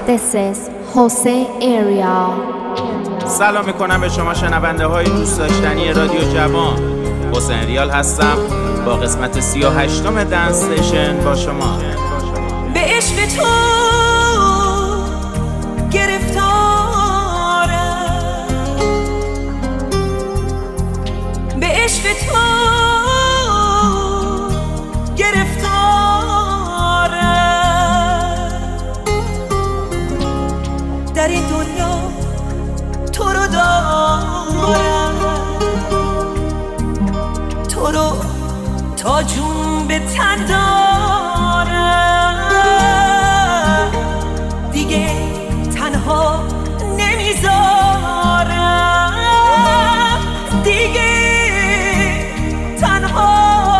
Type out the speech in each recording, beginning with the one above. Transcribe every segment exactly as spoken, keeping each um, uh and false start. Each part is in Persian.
This is Jose Area. سلام میکنم به شما شنونده های دوست داشتنی رادیو جوان. حسین ریال هستم با قسمت سی و هشتم دنس استیشن با شما. به عشق تو گرفتارم، به عشق تو در این دنیا تو رو دارم، تو رو تا جون به تن دارم، دیگه تنها نمیذارم، دیگه تنها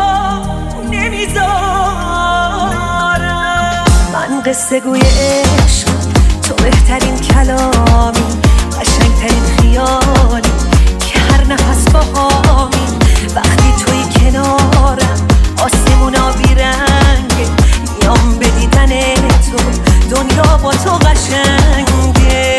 نمیذارم. من قصه گوی عشق، تو بهترین کلامی، قشنگترین خیالی که هر نفس باهامی. وقتی توی کنارم آسمونا بیرنگه، میام به دیدن تو، دنیا با تو قشنگه.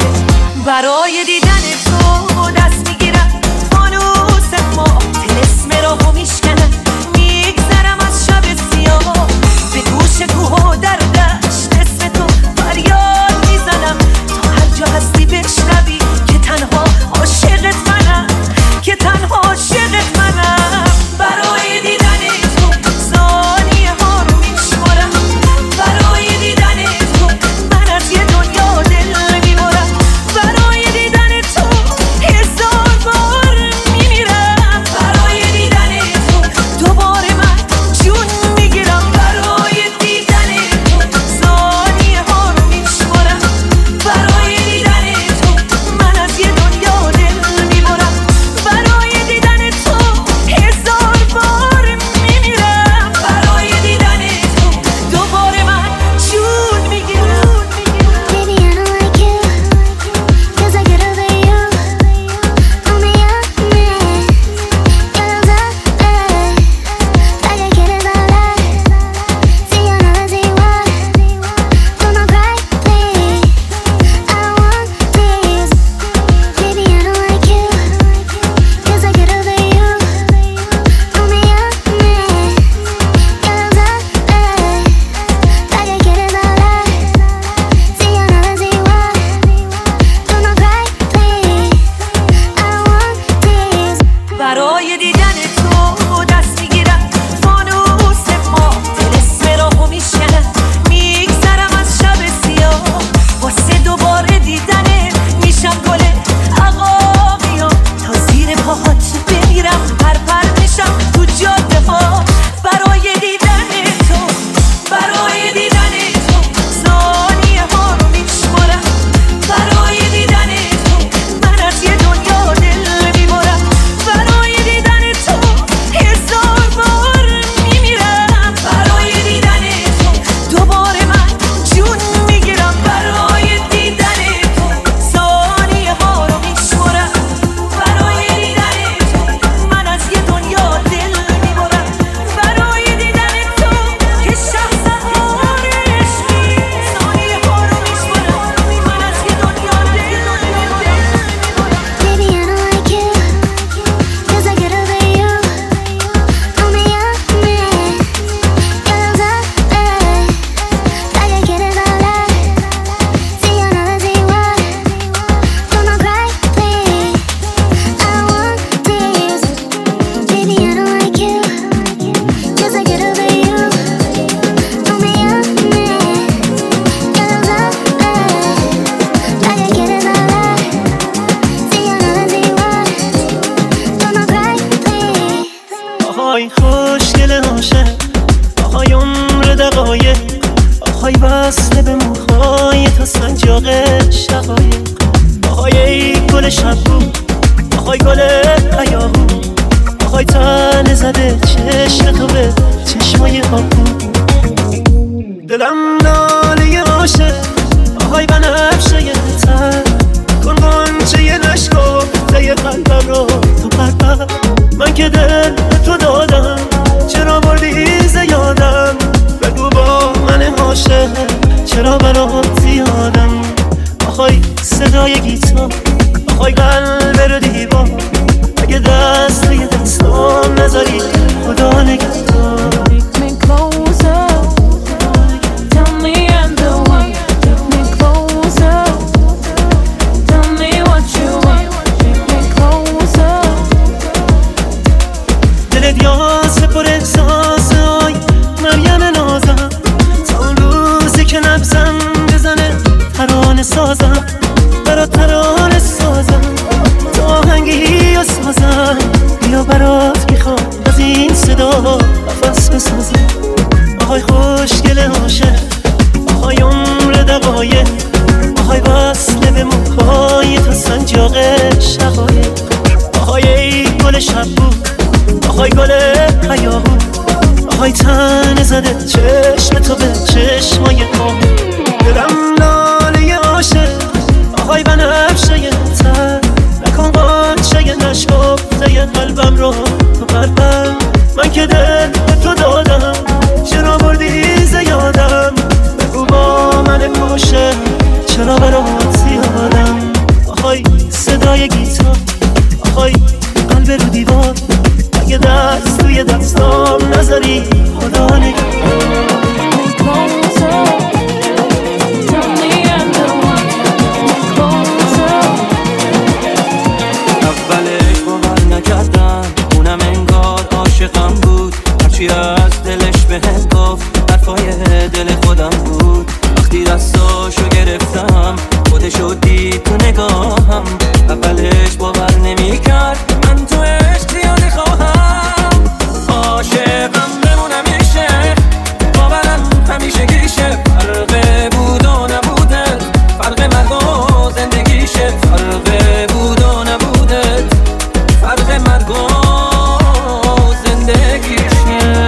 برای دیدن تو دست میگیرم فانوس ما، طلسم راهو میشکنم، میگذرم از شب سیاه، به گوش کوه و در دشت اسم تو فریاد میزنم، تا هر جا هستی بشنوی که تنها عاشقت منم، که تنها عاشقت منم. برای دیدن تو ثانیه ها رو میشمارم، برای دیدن تو من از یه دنیا دل میبرم، برای دیدن تو هزار بار میمیرم، برای دیدن تو دوباره من جون میگیرم، برای دیدن تو ثانیه ها رو میشمارم، برای دیدن تو من از یه دنیا دل میبرم، برای دیدن تو هزار بار میمیرم، برای دیدن تو دوباره من جون میگیرم. Baby, I don't like you, 'cause I get over you. Only you're mad, your love's a lie, like I get it all right. See, I never see why. Don't not cry, please, I don't want this. Baby, I don't like you, 'cause I get over you. Only you're mad, your love's a lie, like I get it all right. See, I never see why. Don't not cry, please, I don't want this. برای دیدن تو دست میگیرم فانوس ما، طلسم راهو میشکنم، میگذرم از شب سیاه، واسه دوباره دیدنه میشم گل عقاقیام، تا زیر پاهات بمیرم، پر پر میشم تو جاده ها. برای دیدن تو، برای دیدن تو ثانیه ها رو میشمارم، برای دیدن تو من از یه دنیا دل میبرم، برای دیدن تو هزار بار میمیرم، برای دیدن تو دوباره من جون میگیرم، برای دیدن تو ثانیه ها رو میشمارم، برای دیدن تو من از یه دنیا دل میبرم، برای دیدن تو که شهرزاد عشقی، ثانیه ها رو میشمارم، من از یه دنیا دل میبرم. Baby, I don't like you, 'cause I get over you. Only you're mad, your love's a lie, like I get it all right. See, I never see why. Don't not cry, please, I don't want this. Baby, I don't like you, 'cause I get over you. Only you're mad, your love's a lie, like I get it all right. See, I never see why. Don't not cry, please. آهای خوشگل عاشق، آهای عمر دقایق، آهای وصله به موهای تا سنجاق شقایق، آهای ای گل شبو، آهای گل هیاهو، آهای تن زده چشم تو به چشمای آبو. دلم ناله عاشق، آهای بنفشه تر، کن غنچه نشکفته قلبم رو تو پرپر. من که دل به تو دادم، چرا بردی ز یادم؟ بگو با من عاشق چرا برات زیادم؟ آهای قلب رو دیوار اگه دست توی دستام نذاری خدا نگهدار. دلت یاسه پر احساسه های مریم نازم تا اون روزی که نبزم بزنه ترانه سازم برات ترانه سازم تا آهنگی و سازم بیا برات میخوام از این صدا نفس بسازم. آهای خوشگل عاشق آهای عمر دقایق آهای وصله به موهای تا سنجاق شقایق آهای ای گل شب بود آهای گل پیاهو آهای تنه زده چشم تو به چشمای ما دلم لاله عاشق آهای بنفشه تر نکن قانچه نشکفته قلبم رو تو قلبم من که دل به تو دادم چرا بردی زیادم بگو با من باشه چرا برات زیادم. آهای صدای گیتار آهای قلب رو دیوار اگه دست توی دستام نذاری خدا نگهدار. اولش باور نکردم اونم انگار عاشقم بود هرچی از دلش بهم گفت حرفای دل خودم بود. وقتی دستاشو گرفتم خودشو دید تو نگاهم اولش باور نمیکرد من تو عشق زیاده خواهم. عاشقم بمونم میشه باورم همیشه گیشه فرق بود و نبوده فرق مرگ و زندگیشه فرق بود و نبوده فرق مرگ و زندگیشه.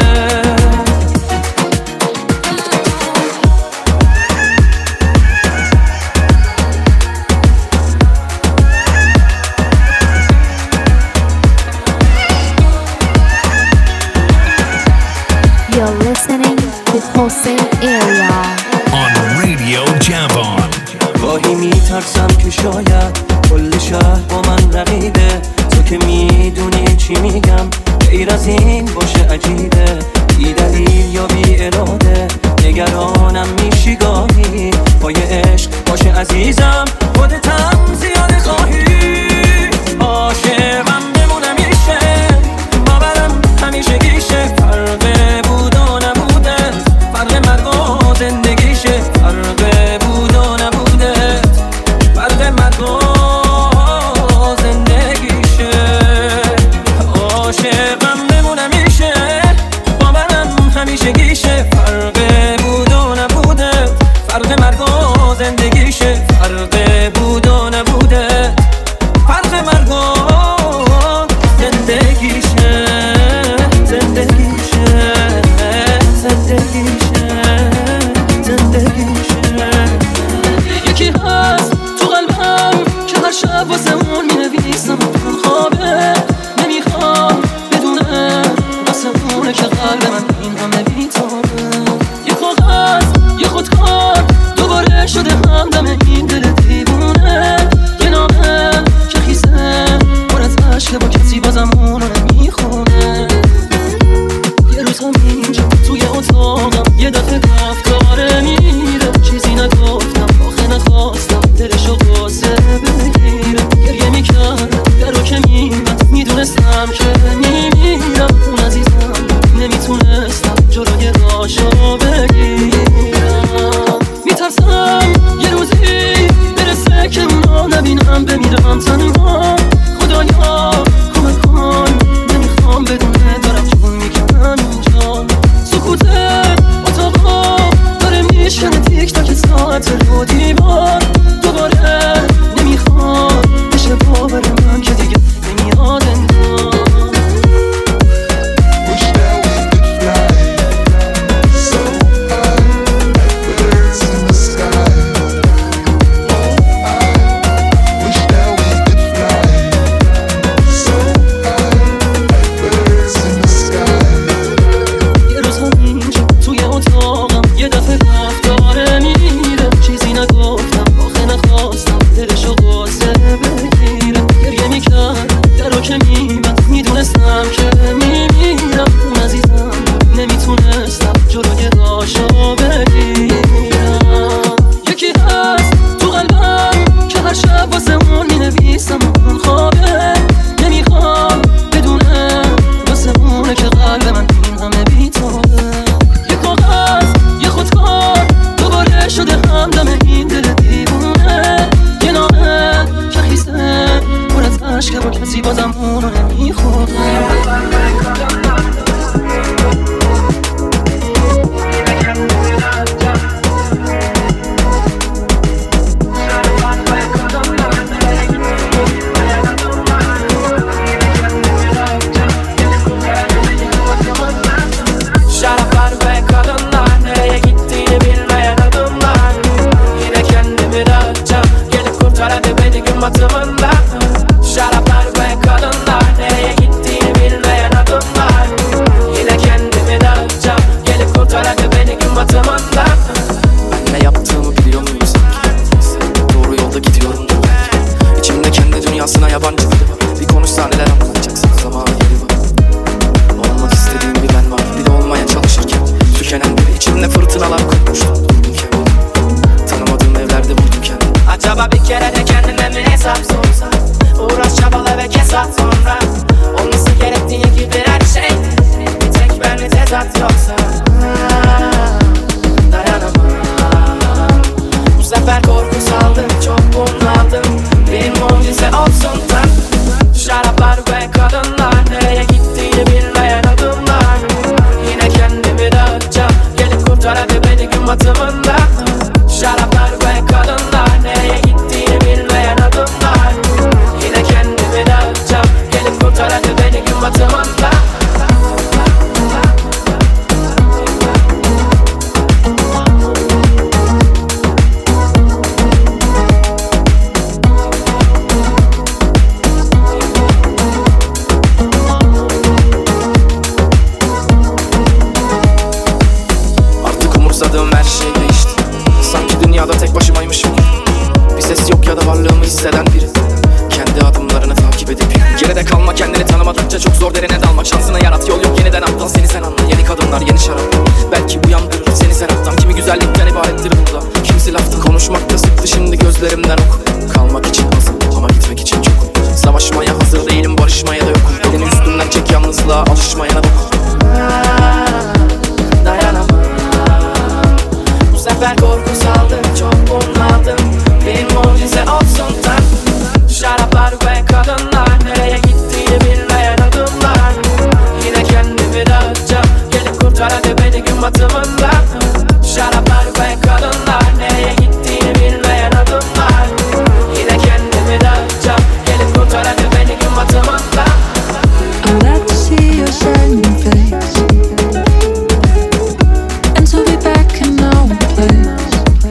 You're listening to Jose Area on Radio Javon. گاهی میترسم که شاید کل شهر با من رقیبه تو که میدونی چی میگم غیر از این باشه عجیبه بی دلیل یا بی اراده نگرانم میشی گاهی پای عشق باشه عزیزم خودتم زیاده خواهی. عاشقم بمونم میشه باورم همیشه گیشه فرق بود و نبوده فرق مرگ و زندگیشه فرق بود و نبوده فرق مرگ و زندگیشه. عاشقم بمونم میشه باورم همیشه گیشه فرق بود و نبوده فرق مرگ و زندگیشه فرق بود و نبوده فرق مرگ و زندگیشه زندگیشه زندگیشه زندگیشه. یکی هست تو قلبم که هر شب واسه اون مینویسم اون خوابه نمیخوام بدونه واسه اونه که قلب من این همه بیتابه. یه کاغذ یه خودکار دوباره شده همدم این دل دیوونه یه نامه که خیزه پر از عشقه با کسی بازم اونو نمیخونه. یه روز هم اینجا توی اتاقم یه دفعه گفت داره میره چیزی نگفتم آخه نخواستم دلشو قصه بگیره گریه میکردم درو که میمد میدونستم که میمیرم اون عزیزم نمیتونستم جلوی راشو بگیرم. میترسم یه روزی برسه که اونا نبینم بمیرم تنها خدایا کمک کن نمیخوام بدونه دارم جون میکنم اینجا. سکوت اتاقا داره میشکنه تیک تاک ساعت رو دیوار دوباره نمیخوام بشه باور من که دیگه نمیاد انگار. دلشو قصه بگیرم gün batımında. Ben ne yaptığımı biliyor muyum sanki? Doğru yolda gidiyorum da belki. İçimde kendi dünyasına yabancı biri var. Bir konuşsa neler anlatacaksın, zamanı yeri var. Olmak istediğim bir ben var, bir de olmaya çalışırken tükenen biri. İçimde fırtınalar kopmuştu, durdum kendimi. Tanımadığım evlerde buldum kendimi. Acaba bir kere de kendine mi hesap sorsa? Uğraş çabala ve kes at sonra. Olması gerektiği gibi her şey. Bir tek ben mi tezat yoksa? Dayanamam. Bu sefer korku saldım, çok bunaldım. Bir mucize olsun tam. Şaraplar ve kadınlar, nereye gittiğini bilmeyen adımlar. Yine kendimi dağıtacağım, gelip kurtar hadi beni gün batımında. Şaraplar ve kadınlar, nereye gittiğini bilmeyen adımlar. Yine kendimi dağıtacağım, gelip kurtar hadi beni gün batımında. Artık umursadığım her şey değişti. Sanki dünyada tek başımaymışım. Bir ses yok ya da varlığımı hisseden biri. Kendi adımlarını takip edip geride kalma, kendini tanımadıkça çok zor derine dalmak. Şansını yarat, yol yok yeniden aptal, seni sen anla. Yeni kadınlar, yeni şarap, belki uyandırır seni sen alttan. Kimi güzellikten ibarettir burada, kimisi laftı. Konuşmakta sıktı şimdi gözlerimden ok. Kalmak için hazır ama gitmek için çok. Savaşmaya hazır değilim, barışmaya da yokum. Elini üstümden çek, yalnızlığa alışmayana dokun. Dayanamam. Bu sefer korku saldım, çok bunaldım. Bir mucize olsun tam. Şaraplar ve kadınlar, nereye gittiğini bilmeyen adımlar. Yine kendimi dağıtacağım, gelip kurtar hadi beni gün batımında. Şaraplar ve kadınlar, nereye gittiğini bilmeyen adımlar. Yine kendimi dağıtacağım, gelip kurtar hadi beni gün batımında. I'm glad to see your shining face and to be back in our place.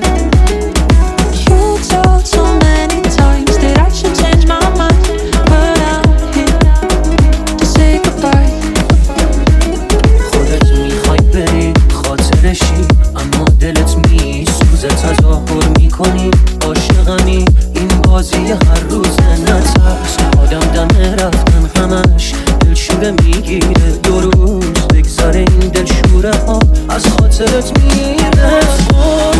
You told so many times that I should change my mind, but I'm here to say goodbye. خودت میخوای بری خاطرشی، اما دلت میسوزه تظاهر میکنی عاشقمی. این بازی هر روز نترس، آدم دم رفتن همش دلشوره میگیره. دو روز بگذره این دلشوره ها از خاطرت میره.